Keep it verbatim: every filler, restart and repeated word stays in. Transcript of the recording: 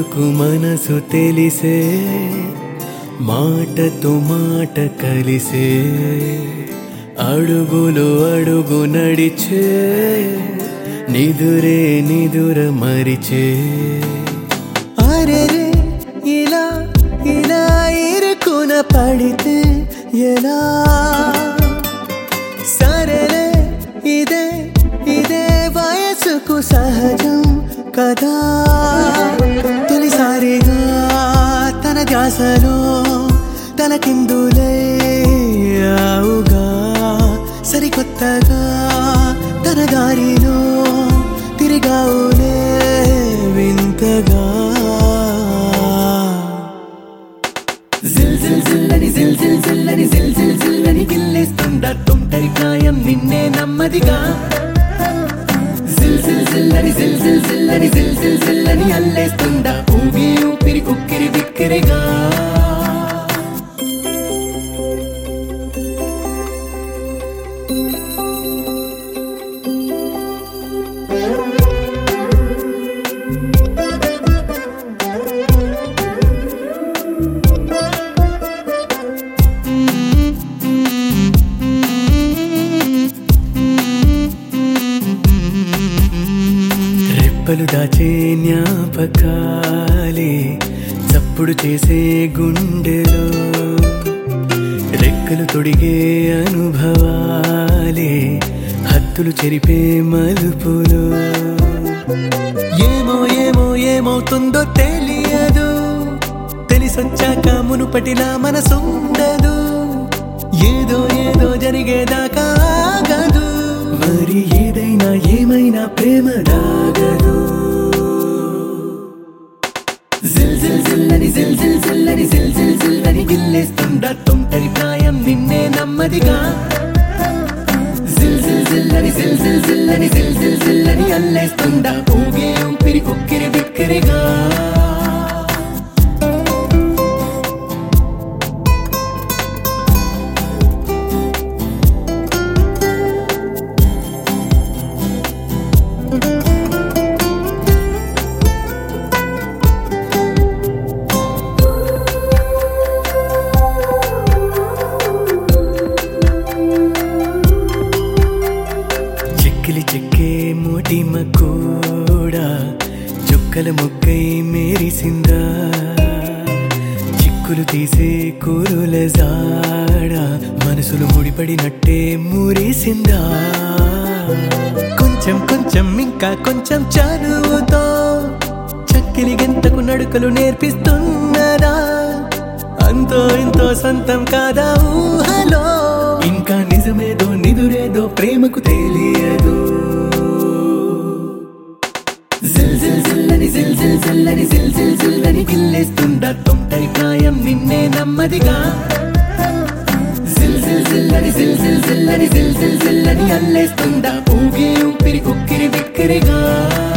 ఎందుకు మనసు తెలిసే మాటతో మాట కలిసే అడుగులు అడుగు నడిచే నిదురే నిదుర మరిచే అరెరే ఇలా ఇలా ఇరుకున పడితే ఎలా సరేలే ఇదే ఇదే వయసుకు సహజం కదా తొలిసారిగా తన ధ్యాసలో తన కిందులే ఆవుగా సరికొత్తగా తన దారిలో తిరిగావులే వింతగా జిల్ జిల్ జిల్లని జిల్ జిల్ జిల్లని జిల్ జిల్ జిల్లని గిల్లేస్తుందా తొంటరి ప్రాయం నిన్నే నమ్మదిగా జిల్ జిల్ జిల్లని జిల్ జిల్ జిల్లని జిల్ జిల్ జిల్లని అల్లేస్తుందా ఊగి ఊపిరి ఉక్కిరి బిక్కిరిగా రెప్పలు దాచే జ్ఞాపకాలే చప్పుడు చేసే గుండెలో రెక్కలు తొడిగే అనుభవాలే హద్దులు చెరిపే మలుపులు ఏమో ఏమో ఏమవుతుందో తెలియదు తెలిసొచ్చాక మునుపటిలా మనసుండదు ఏదో ఏదో జరిగేదాకా ఆగదు మరి ఏదైనా ఏమైనా ప్రేమ దాగదు జిల్ జిల్ జిల్లని జిల్ జిల్ జిల్లని జిల్ జిల్ జిల్లని గిల్లేస్తుందా తొంటరి ప్రాయం నిన్నే నమ్మదిగా జిల్ జిల్ జిల్లని జిల్ జిల్ జిల్లని జిల్ జిల్ జిల్లని అల్లేస్తుందా ఊగే ఊపిరి ఉక్కిరి బిక్కిరిగా చెక్కిలి చెక్కే మోటిమ కూడా చుక్కల మొగ్గై మేరిసిందా చిక్కులు తీసే కూరుల జాడ మనసులు ముడిపడినట్టే మురిసిందా కొంచెం కొంచెం ఇంకా కొంచెం చదువుతో చక్కిలి గంటకు నడుకలు నేర్పిస్తున్నదా అంతో ఇంతో సొంతం కాదా ఊహలో ఇంకా నిజమేదో నిదురేదో ప్రేమకు తెలియదు జిల్ జిల్ జిల్లని జిల్ జిల్ జిల్లని జిల్ జిల్ జిల్లని గిల్లేస్తుందా తొంటరి ప్రాయం నిన్నే నమ్మదిగా జిల్ జిల్ జిల్లని జిల్ జిల్ జిల్లని జిల్ జిల్ జిల్లని అల్లేస్తుందా ఊగే ఊపిరి ఉక్కిరి బిక్కిరిగా